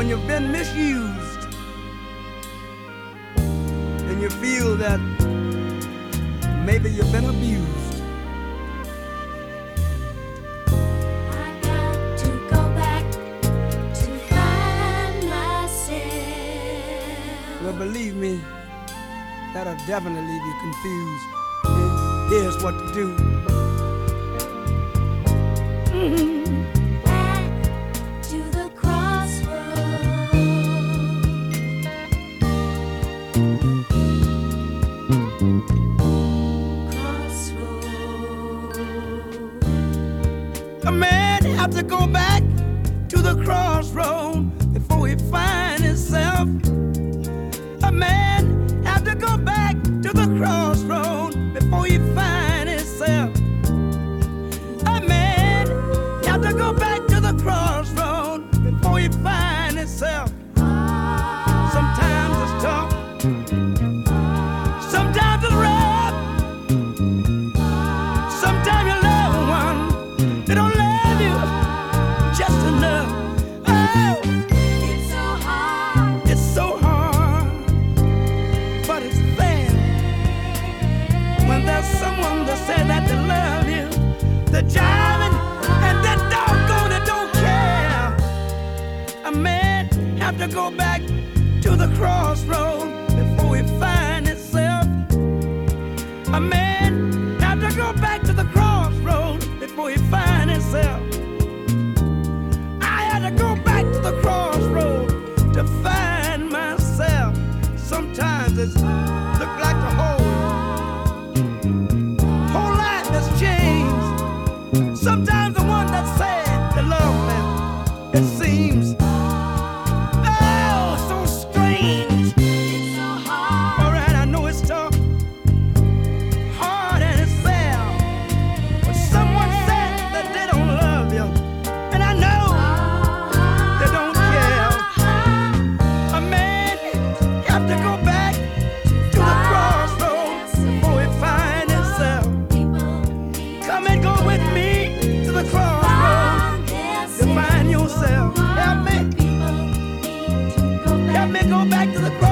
when you've been misused and you feel that maybe you've been abused. I got to go back to find myself. Well, believe me, that'll definitely leave you confused. Here's what to do. Back to the crossroads. A man have to go back to the crossroad before he find himself. A man have to go back to the crossroad before he find himself. A man have to go back to the crossroad before he find himself. Sometimes it's tough, sometimes it's rough, sometimes your loved one, they don't love you just enough. Oh, It's so hard. it's so hard, but it's fair when there's someone that says that they love you, they're jiving and they're doggone it don't care. A man have to go back to the crossroad before he find himself. A man have to go back to the crossroad before he find himself. I had to go back to the crossroad to find myself. Sometimes it's look like the whole life has changed. Sometimes the one that said they love me, it seems oh so strange. It's so hard. All right, I know it's tough, hard and it's sad. But someone said that they don't love you, and I know they don't care. A man have to go back to the crossroads before he find himself. Come and go with me to the crossroads to find yourself. Help me go back to the crossroads.